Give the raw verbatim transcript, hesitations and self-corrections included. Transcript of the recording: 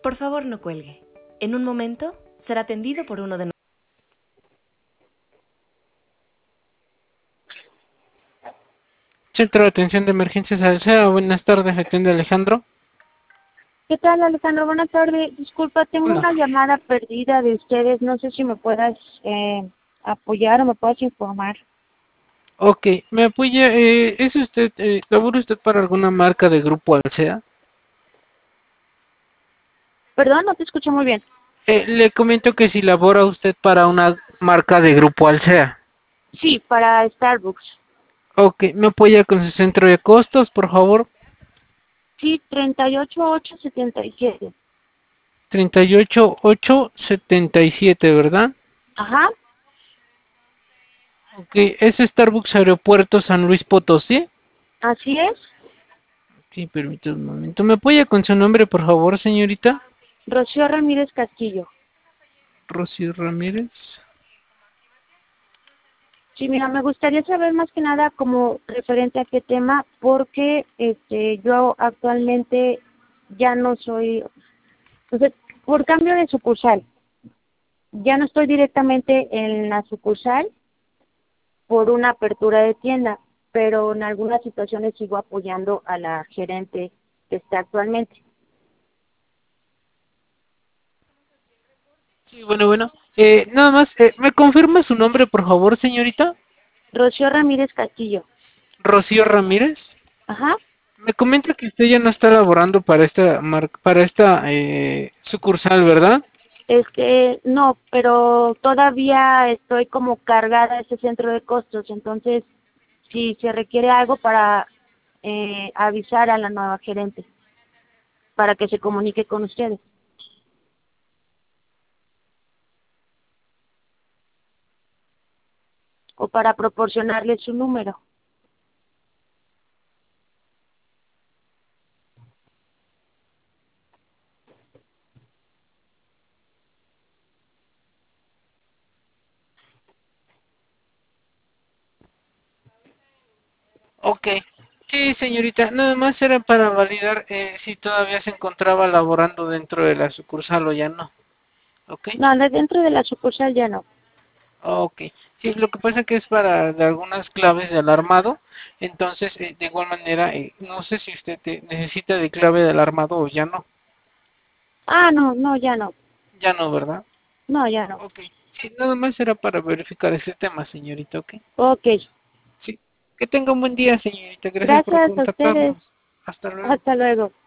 Por favor, no cuelgue. En un momento será atendido por uno de nosotros. Centro de Atención de Emergencias Alsea, buenas tardes, atiende Alejandro. ¿Qué tal, Alejandro? Buenas tardes. Disculpa, tengo Hola. una llamada perdida de ustedes. No sé si me puedas eh, apoyar o me puedas informar. Ok, ¿me apoya? Eh, ¿Es usted, eh, labora usted para alguna marca de Grupo Alsea? Perdón, no te escuché muy bien. Eh, le comento que si labora usted para una marca de Grupo Alsea. Sí, para Starbucks. Ok, ¿me apoya con su centro de costos, por favor? Sí, treinta y ocho mil ochocientos setenta y siete. treinta y ocho mil ochocientos setenta y siete, ¿verdad? Ajá, Ok, ¿es Starbucks Aeropuerto San Luis Potosí? así es. Sí, permítame un momento. ¿Me apoya con su nombre, por favor, señorita? Rocío Ramírez Castillo. Rocío Ramírez. Sí, mira, me gustaría saber más que nada como referente a qué tema, porque este yo actualmente ya no soy, entonces, por cambio de sucursal, ya no estoy directamente en la sucursal por una apertura de tienda, pero en algunas situaciones sigo apoyando a la gerente que está actualmente. Sí, bueno, bueno. Eh, nada más, eh, ¿me confirma su nombre, por favor, señorita? Rocío Ramírez Castillo. Rocío Ramírez. Ajá. Me comenta que usted ya no está laborando para esta mar- para esta eh, sucursal, ¿verdad? Este, no, pero todavía estoy como cargada a ese centro de costos, entonces si se requiere algo para eh, avisar a la nueva gerente, para que se comunique con ustedes, o para proporcionarle su número. Ok. Sí, señorita, nada más era para validar eh, si todavía se encontraba laborando dentro de la sucursal o ya no. Ok. No, de dentro de la sucursal ya no. Ok. Sí, lo que pasa que es para de algunas claves de alarmado. Entonces, eh, de igual manera, eh, no sé si usted te- necesita de clave de alarmado o ya no. Ah, no, no, ya no. Ya no, ¿verdad? No, ya no. Ok. Sí, nada más era para verificar ese tema, señorita, ¿ok? Ok. Sí. Que tenga un buen día, señorita. Gracias por Gracias a ustedes. contactarnos. Hasta luego. Hasta luego.